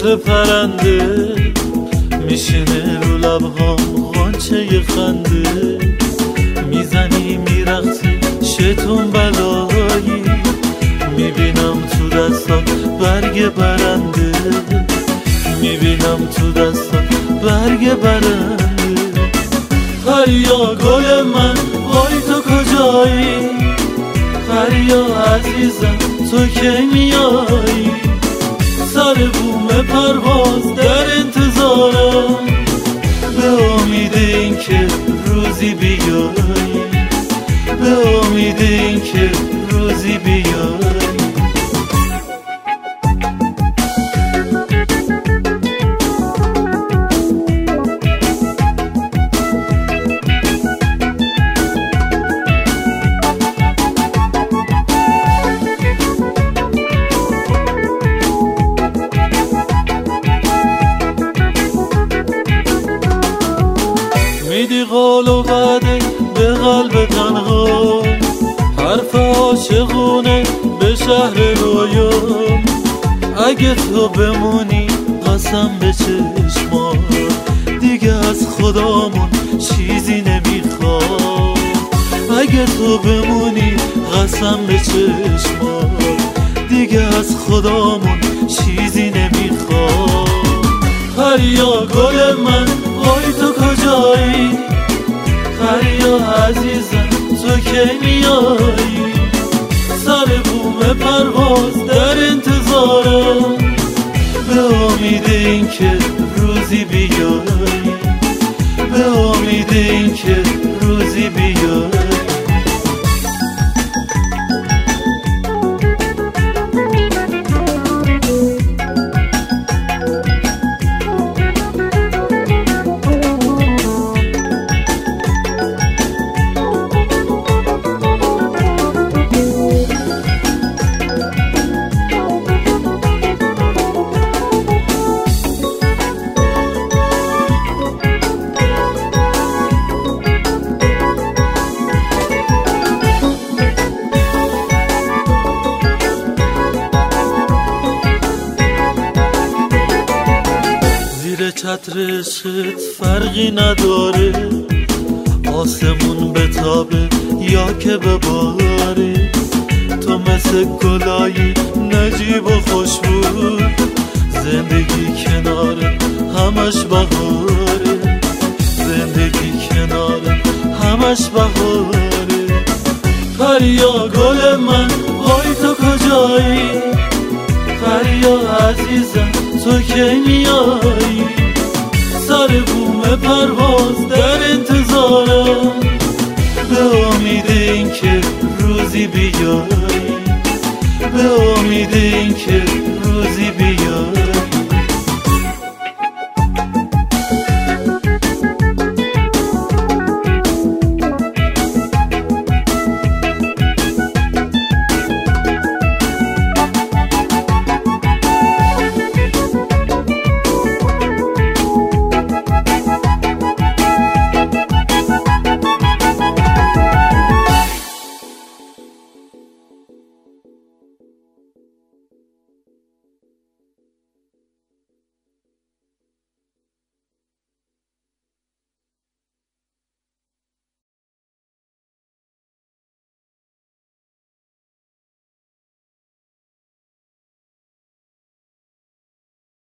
مثل پرنده میشینه رو لبهام غنچه خنده، میزنی میرقصی شیطون بلایی، میبینم تو دستات برگ برنده، میبینم تو دستات برگ برنده. پریا گل من وای تو کجایی، پریا عزیزم تو کی میایی، سر بوم پرواز در انتظارم، به امید این که روزی بیایی، به امید این که روزی بیایی. میدی قول و وعده به قلب تنها، حرف عاشقونه به شهر رویام، اگه تو بمونی قسم به چشمات دیگه از خدامون چیزی نمیخوام، اگه تو بمونی قسم به چشمات دیگه از خدامون چیزی نمیخوام. پریا گل من وای تو کجایی، پریا عزیزم تو کی میایی، سر بوم پرواز در انتظارم، به امید این که روزی بیایی، به امید این که روزی بیایی. چتر عشقت فرقی نداره، آسمون بتابه یا که بباره، تو مثل گلایی نجیب و خوشبو، زندگی کناره همش بهاره، زندگی کناره همش بهاره. پریا گل من وای تو کجایی، پریا عزیزم تو کی میایی، سر بوم پرواز در انتظارم، به امید این که روزی بیایی، به امید این که